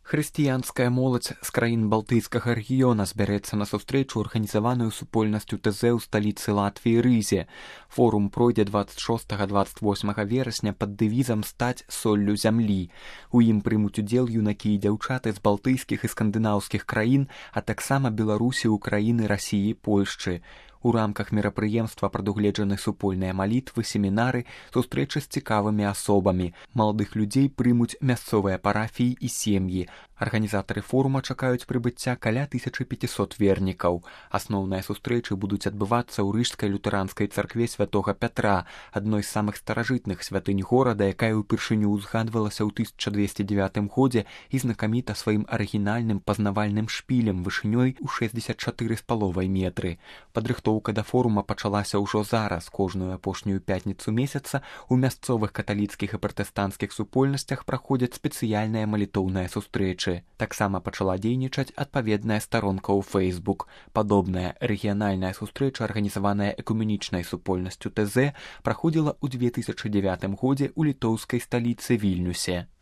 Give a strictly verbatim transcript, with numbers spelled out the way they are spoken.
Хрысціянская моладзь з краін балтыйскага рэгіёна збярэцца на сустрэчу, арганізаваную супольнасцю тэ зэ ў сталіцы Латвіі Рызе. Форум пройдзе дваццаць шостага - дваццаць восьмага верасня пад дэвізам «Стаць соллю зямлі». У ім прымуць удзел юнакі і дзяўчаты з балтыйскіх і скандынаўскіх краін, а таксама Беларусі, Украіны, Расіі, Польшчы. У рамках мерапрыемства прадугледжаны супольныя малітвы, семінары, сустрэчы з цікавымі асобамі. Маладых людзей прымуць мясцовыя парафіі і сем'і. Арганізатары форума чакаюць прыбыцця каля тысячы пяцісот вернікаў. Асноўныя сустрэчы будуць адбывацца ў рыжскай лютэранскай царкве святога Пятра, адной з самых старажытных святынь горада, якая ўпершыню ўзгадвалася ў тысяча двесце дзевятым годзе і знакаміта сваім арыгінальным пазнавальным шпілем вышынёй у шэсцьдзесят чатыры з паловай метры. Падрыхтоўка да форума пачалася ўжо зараз. Кожную апошнюю пятніцу месяца у мясцовых каталіцкіх і пратэстанцкіх супольнасцях праходзяць спецыяльныя малітоўныя сустрэчы. Таксама пачала дзейнічаць адпаведная старонка ў Facebook. Падобная рэгіянальная сустрэча, арганізаваная экуменічнай супольнасцю тэ зэ, праходзіла ў две тысячы дзявятым годзе ў літоўскай сталіцы Вільнюсе.